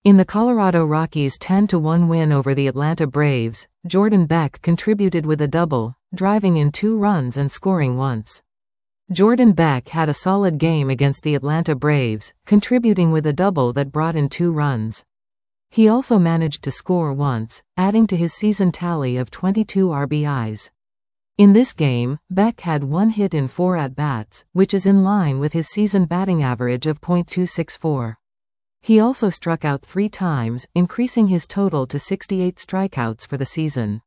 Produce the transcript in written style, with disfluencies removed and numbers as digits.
In the Colorado Rockies' 10-1 win over the Atlanta Braves, Jordan Beck contributed with a double, driving in 2 runs and scoring once. Jordan Beck had a solid game against the Atlanta Braves, contributing with a double that brought in 2 runs. He also managed to score once, adding to his season tally of 22 RBIs. In this game, Beck had 1 hit in 4 at-bats, which is in line with his season batting average of .264. He also struck out 3 times, increasing his total to 68 strikeouts for the season.